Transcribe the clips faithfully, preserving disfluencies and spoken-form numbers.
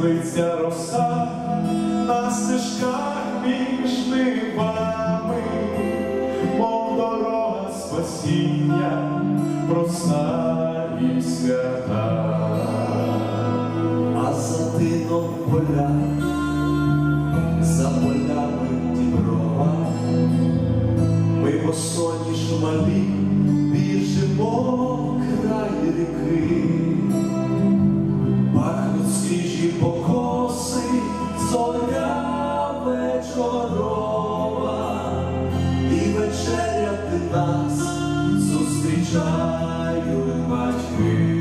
сиплеться роса на стежках між нивами, мов дорога спасіння, проста і свята. А за тином поля, за полями Діброва, ми босоніж малі біжимо край ріки. Пахнуть свіжі покоси, зоря вечорова, і вечеряти нас зустрічають батьки.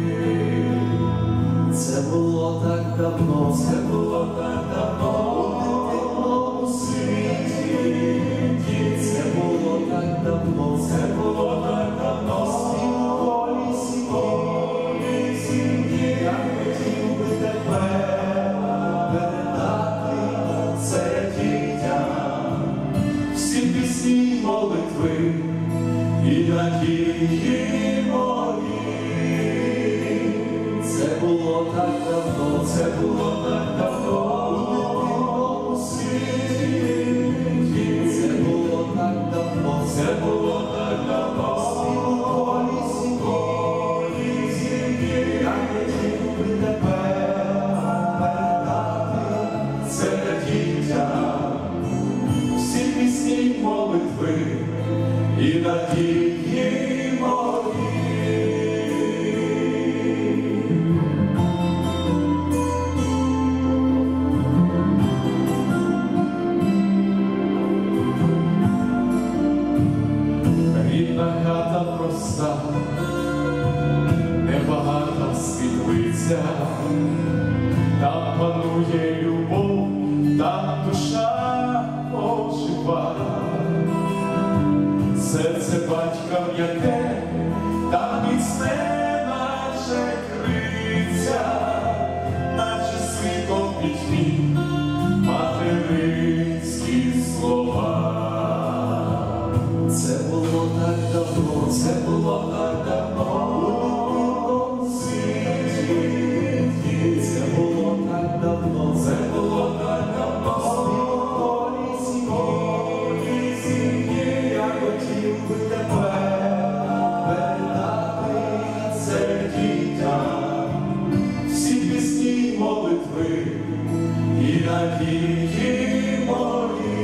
Це було так давно, це було так давно у дитинному світі. Це було так давно, це було так давно в світлої сім'ї. Я хотів би тебе передати це дітям, всі пісні, молитви і надії мої. Це було так давно, це було так давно у дитинному світі. Це було так давно, це було так давно в світлої сім'ї. Я хотів би тебе передати це дітям, всі пісні, молитви і надії мої. Рідна хата проста, небагата світлиця, там панує любов, там душа ожива. Серце батька м'яке, там міцне, наче криця, наче світло в пітьмі материнські слова. Це було так давно, це було так давно у дитинному світі. Це було так давно, це було так давно в світлої сім'ї. Я хотів би тебе передати це дітям, всі пісні, молитви і надії мої.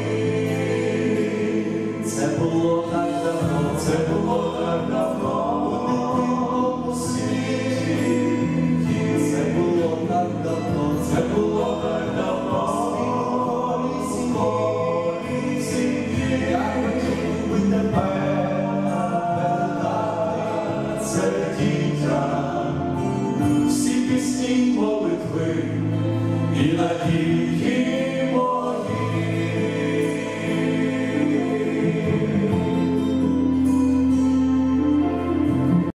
Це було так давно, це було так давно у дитинному світі. Це було так давно, це було так давно в світлої сім'ї. Я хотів би тебе передати це дітям, всі пісні, молитви і надії.